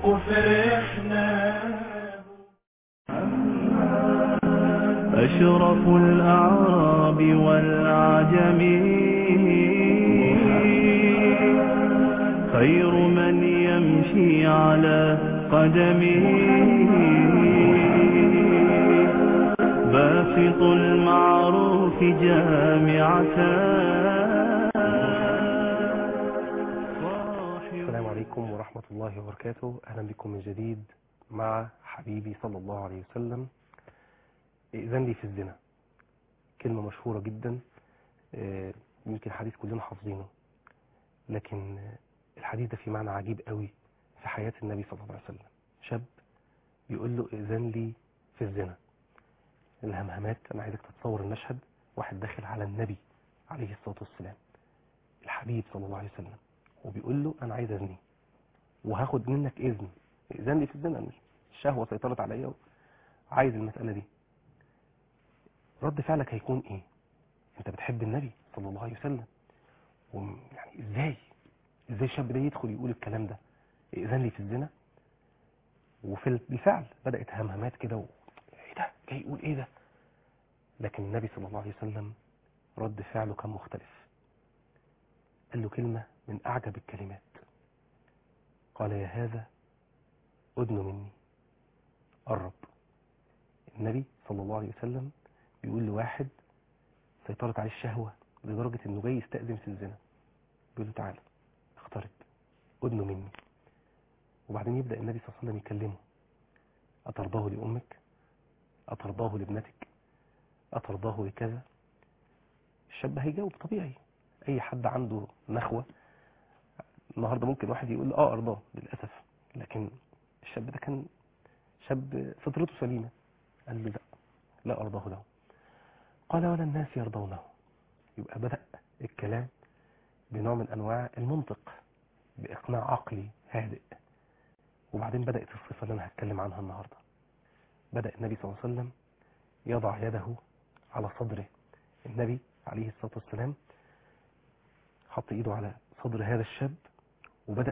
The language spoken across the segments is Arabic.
فرحنا. أشرف الأعراب والعجم خير من يمشي على قدمه، باسط المعروف جامعة. السلام عليكم ورحمة الله وبركاته. أهلا بكم من جديد مع حبيبي صلى الله عليه وسلم. إذن لي في الزنا، كلمة مشهورة جدا، يمكن حديث كلنا حافظينه، لكن الحديث ده فيه معنى عجيب قوي في حياة النبي صلى الله عليه وسلم. شاب بيقول له إذن لي في الزنا. الهمهمات، أنا عايزك تتصور المشهد، واحد داخل على النبي عليه الصلاة والسلام، الحبيب صلى الله عليه وسلم، وبيقول له أنا عايز أزني وهاخد منك إذن لي في الزنا. الشهوة سيطرت عليا وعايز المسألة دي. رد فعلك هيكون إيه؟ أنت بتحب النبي صلى الله عليه وسلم، يعني إزاي الشاب ده يدخل يقول الكلام ده، إذن لي في الزنا؟ بالفعل بدأت همهمات كده إيه ده؟ جاي يقول إيه ده؟ لكن النبي صلى الله عليه وسلم رد فعله كان مختلف. قال له كلمة من أعجب الكلمات، قال: يا هذا أدن مني، قرب. النبي صلى الله عليه وسلم بيقول لواحد سيطرت عليه الشهوة لدرجة انه جاي يستأذن في الزنا، بيقول له تعالى اقترب، أدن مني. وبعدين يبدأ النبي صلى الله عليه وسلم يكلمه: أترضاه لأمك؟ أترضاه لابنتك؟ أترضاه لكذا؟ الشاب هيجاوب طبيعي، أي حد عنده نخوة النهاردة ممكن واحد يقول أرضاه للأسف، لكن الشاب ده كان شاب فطرته سليمة، قال له لا أرضاه له. قال: ولا الناس يرضونه. يبقى بدأ الكلام بنوع من أنواع المنطق، بإقناع عقلي هادئ. وبعدين بدأت الصفة اللي أنا هتكلم عنها النهاردة. بدأ النبي صلى الله عليه وسلم يضع يده على صدره. النبي عليه الصلاة والسلام حط إيده على صدر هذا الشاب وبدأ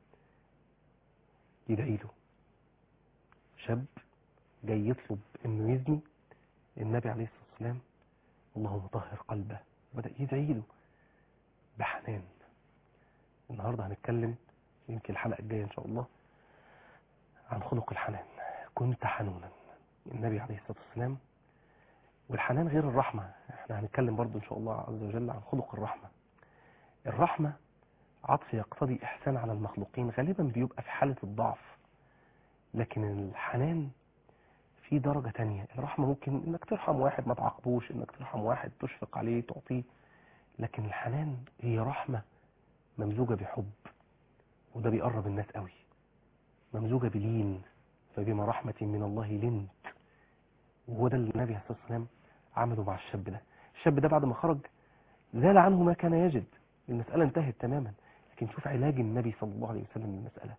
يدعي له. شاب جاي يطلب إنه يزني، النبي عليه الصلاة والسلام اللهم طهر قلبه، بدأ يدعي له بحنان. النهاردة هنتكلم يمكن الحلقة الجاية إن شاء الله عن خلق الحنان. كنت حنونا، النبي عليه الصلاة والسلام. والحنان غير الرحمة، احنا هنتكلم برضو إن شاء الله عز وجل عن خلق الرحمة. الرحمة عطف يقتضي إحسان على المخلوقين، غالبا بيبقى في حالة الضعف، لكن الحنان في درجة تانية. الرحمة ممكن إنك ترحم واحد ما تعاقبوش، إنك ترحم واحد تشفق عليه تعطيه، لكن الحنان هي رحمة ممزوجة بحب، وده بيقرب الناس قوي، ممزوجة بلين، فبما رحمة من الله لنت. وهو ده اللي النبي عليه الصلاة والسلام عمله مع الشاب ده. الشاب ده بعد ما خرج زال عنه ما كان يجد، المسألة انتهت تماما. لكن شوف علاج النبي صلى الله عليه وسلم للمسألة،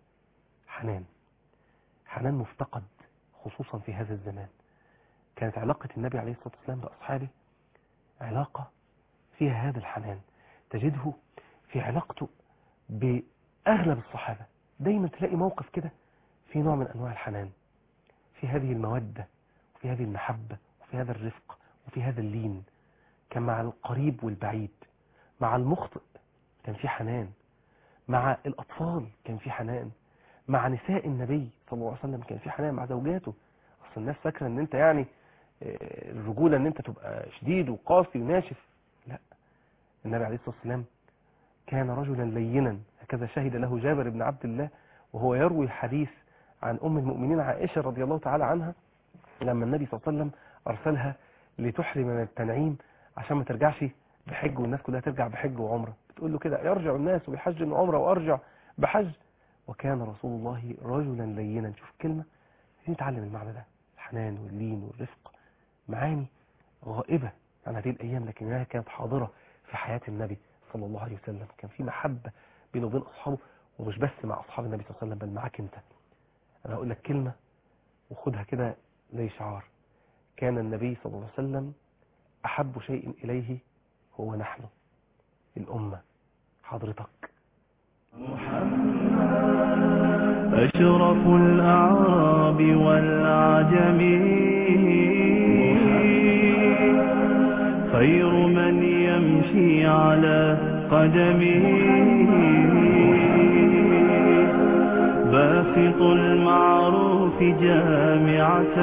حنان مفتقد خصوصا في هذا الزمان. كانت علاقة النبي عليه الصلاة والسلام بأصحابه علاقة فيها هذا الحنان. تجده في علاقته بأغلب الصحابة دايما تلاقي موقف كده في نوع من أنواع الحنان، في هذه المودة وفي هذه المحبة وفي هذا الرفق وفي هذا اللين. كان مع القريب والبعيد، مع المخطئ كان في حنان، مع الأطفال كان في حنان، مع نساء النبي صلى الله عليه وسلم كان في حنان، مع زوجاته. أصل الناس فاكرة أن أنت يعني الرجولة أن أنت تبقى شديد وقاسي وناشف، لا. النبي عليه الصلاة والسلام كان رجلا لينا، هكذا شهد له جابر بن عبد الله وهو يروي الحديث عن أم المؤمنين عائشة رضي الله تعالى عنها، لما النبي صلى الله عليه وسلم أرسلها لتحرم من التنعيم عشان ما ترجعش بحج والناس كلها ترجع بحج وعمرة، بتقول له كده: يرجع الناس بحج وعمرة وأرجع بحج. وكان رسول الله رجلا لينا. شوف كلمة نتعلم المعنى ده، الحنان واللين والرفق، معاني غائبة عن هذه الأيام لكنها كانت حاضرة في حياة النبي صلى الله عليه وسلم. كان في محبة بينه وبين أصحابه، ومش بس مع أصحاب النبي صلى الله عليه وسلم بل معاك أنت. أنا هقول لك كلمة وخدها كده زي شعار: كان النبي صلى الله عليه وسلم أحب شيء إليه هو نحن، الأمة، حضرتك. أشرف الأعراب والعجم خير من يمشي على قدمه باسط المعروف جامعة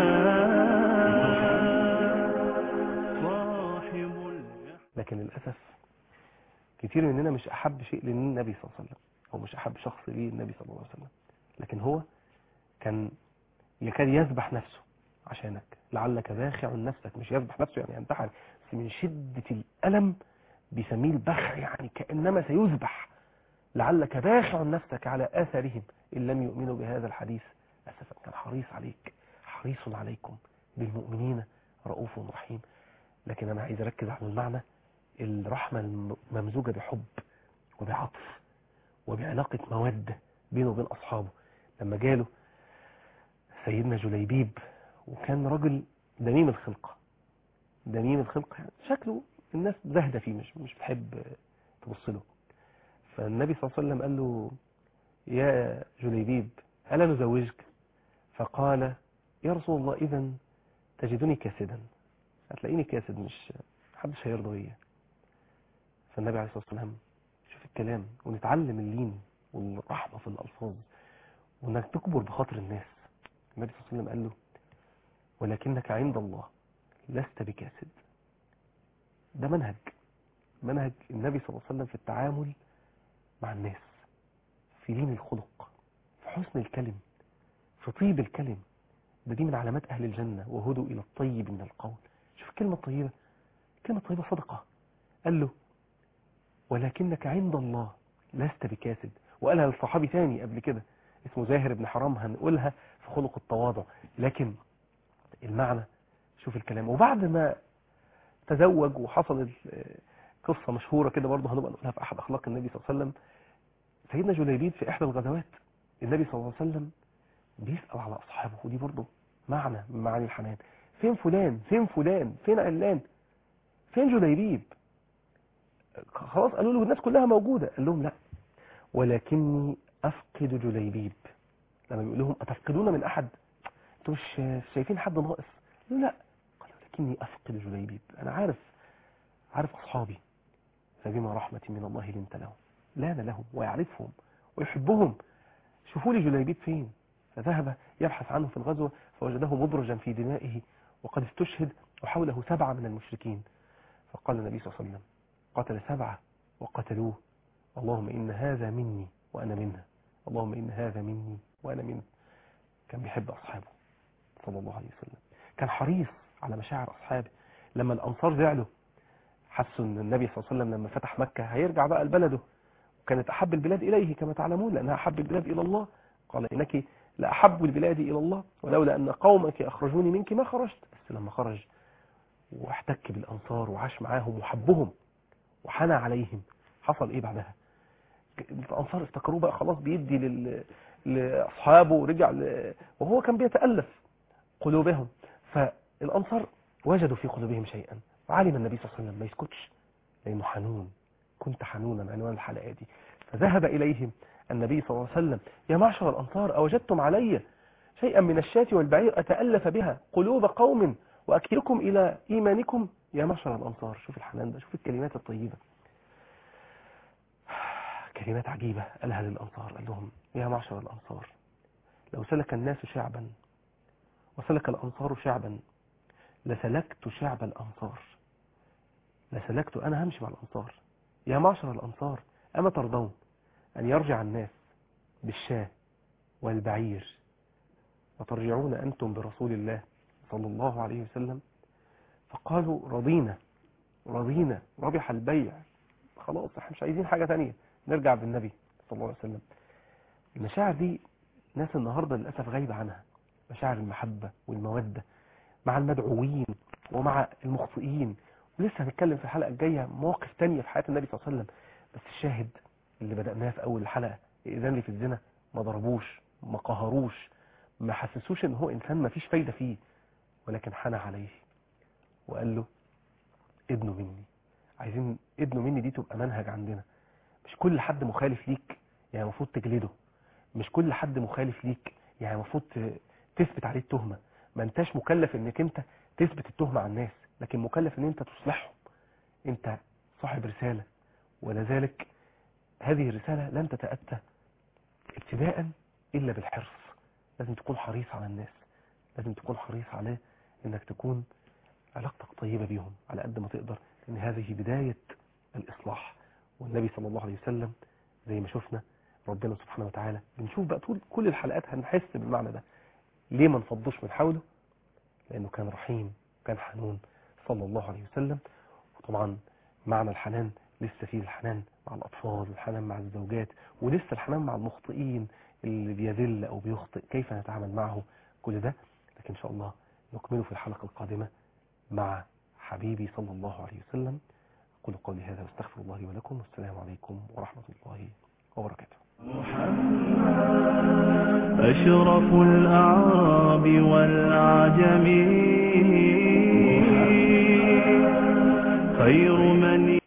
لكن للأسف كتير مننا مش أحب شيء للنبي صلى الله عليه وسلم، أو مش أحب شخص ليه النبي صلى الله عليه وسلم، لكن هو كان يكاد يذبح نفسه عشانك، لعلك باخع نفسك، مش يذبح نفسه يعني ينتحر، بس من شدة الألم بيسميه البخع، يعني كأنما سيذبح، لعلك باخع نفسك على آثارهم إن لم يؤمنوا بهذا الحديث أسفا. كان حريص عليك، حريص عليكم بالمؤمنين رؤوف رحيم. لكن أنا عايز أركز على المعنى، الرحمة الممزوجة بحب وبعطف وبعلاقة مودة بينه وبين أصحابه. لما جاله سيدنا جليبيب، وكان رجل دميم الخلقة، دميم الخلقة يعني شكله الناس زهدة فيه، مش بتحب تبص له. فالنبي صلى الله عليه وسلم قال له: يا جليبيب ألا نزوجك؟ فقال: يا رسول الله إذن تجدني كاسدا، هتلاقيني كاسد، مش محدش هيرضى بيا. فالنبي عليه الصلاة والسلام، شوف الكلام، ونتعلم اللين والرحمة في الألفاظ، وانك تكبر بخاطر الناس. النبي صلى الله عليه وسلم قال له: ولكنك عند الله لست بكاسد. ده منهج النبي صلى الله عليه وسلم في التعامل مع الناس، في لين الخلق، في حسن الكلم، في طيب الكلم. دي من علامات أهل الجنة، وهدوا إلى الطيب من القول. شوف الكلمة الطيبة، الكلمة الطيبة صدقة. قال له: ولكنك عند الله لست بكاسد. وقالها للصحابي ثاني قبل كده اسمه زاهر بن حرام، هنقولها في خلق التواضع. لكن المعنى، شوف الكلام. وبعد ما تزوج وحصلت قصة مشهورة كده برضه هنبقى نقولها في أحد أخلاق النبي صلى الله عليه وسلم، سيدنا جليبيب في إحدى الغزوات النبي صلى الله عليه وسلم بيسأل على أصحابه، ودي برضه معنى من معاني الحنان. فين فلان؟ فين فلان؟ فين علان؟ فين جليبيب؟ خلاص قالوا له الناس كلها موجودة. قال لهم: لا، ولكني أفقد جليبيب. لما بيقول لهم: أتفقدون من أحد؟ انتوا مش شايفين حد ناقص؟ قالوا: لا. قال: ولكني أفقد جليبيب، أنا عارف أصحابي، فبما رحمة من الله لنت لهم. لان لهم ويعرفهم ويحبهم. شوفوا لي جليبيب فين. فذهب يبحث عنه في الغزوة، فوجده مدرجا في دمائه وقد استشهد، وحوله 7 من المشركين. فقال النبي صلى الله عليه وسلم: قتل 7 وقتلوه، اللهم إن هذا مني وأنا منه، اللهم إن هذا مني وأنا منه. كان بيحب أصحابه صلى الله عليه وسلم، كان حريص على مشاعر أصحابه. لما الأنصار زعلوا، حسوا أن النبي صلى الله عليه وسلم لما فتح مكة هيرجع بقى لبلده، وكانت أحب البلاد إليه كما تعلمون، لأنها أحب البلاد إلى الله. قال: إنك لأحب البلاد إلى الله، ولولا أن قومك أخرجوني منك ما خرجت. بس لما خرج واحتك بالأنصار وعاش معاهم وحبهم وحنى عليهم، حصل إيه بعدها؟ الأنصار افتكروه بقى خلاص بيدي لأصحابه، ورجع وهو كان بيتألف قلوبهم. فالأنصار وجدوا في قلوبهم شيئا، وعلم النبي صلى الله عليه وسلم ما يسكتش لأنه حنون. كنت حنونا، عنوان الحلقة دي. فذهب إليهم النبي صلى الله عليه وسلم: يا معشر الأنصار، أوجدتم علي شيئا من الشاة والبعير أتألف بها قلوب قوم وأكلكم إلى إيمانكم؟ يا معشر الأنصار. شوف الحنان ده، شوف الكلمات الطيبة، كلمات عجيبة قالها للأنصار. قال لهم: يا معشر الأنصار، لو سلك الناس شعبا وسلك الأنصار شعبا لسلكت شعب الأنصار، لسلكت، أنا همشي مع الأنصار. يا معشر الأنصار، أما ترضون أن يرجع الناس بالشاة والبعير وترجعون أنتم برسول الله صلى الله عليه وسلم؟ فقالوا: رضينا، ربح البيع، خلاص احنا مش عايزين حاجة تانية، نرجع بالنبي صلى الله عليه وسلم. المشاعر دي ناس النهاردة للأسف غايبة عنها، مشاعر المحبة والمودة مع المدعوين ومع المخطئين. ولسه هنتكلم في الحلقة الجاية مواقف تانية في حياة النبي صلى الله عليه وسلم. بس الشاهد اللي بدأناه في أول الحلقة، إذن لي في الزنا، ما ضربوش، ما قهروش، ما حسسوش ان هو إنسان ما فيش فايدة فيه، ولكن حنى عليه وقال له: ابنه مني. عايزين ابنه مني دي تبقى منهج عندنا. مش كل حد مخالف ليك يعني المفروض تجلده، مش كل حد مخالف ليك يعني المفروض تثبت عليه التهمة. ما انتش مكلف انك انت تثبت التهمة على الناس، لكن مكلف ان انت تصلحهم. انت صاحب رسالة، ولذلك هذه الرسالة لن تتأتى ابتداء إلا بالحرص. لازم تكون حريص على الناس، لازم تكون حريص على انك تكون علاقتك طيبة بيهم على قد ما تقدر، لان هذه بداية الإصلاح. والنبي صلى الله عليه وسلم زي ما شفنا ربنا سبحانه وتعالى، بنشوف بقى طول كل الحلقات هنحس بالمعنى ده. ليه ما نفضوش من حوله؟ لأنه كان رحيم، كان حنون صلى الله عليه وسلم. وطبعا معنى الحنان لسه فيه الحنان مع الأطفال، الحنان مع الزوجات، ولسه الحنان مع المخطئين اللي بيذل أو بيخطئ، كيف نتعامل معه، كل ده. لكن إن شاء الله نكمله في الحلقة القادمة مع حبيبي صلى الله عليه وسلم. أقول قولي هذا واستغفر الله لي ولكم، والسلام عليكم ورحمة الله وبركاته. أشرف الأعراب والأعجم، خير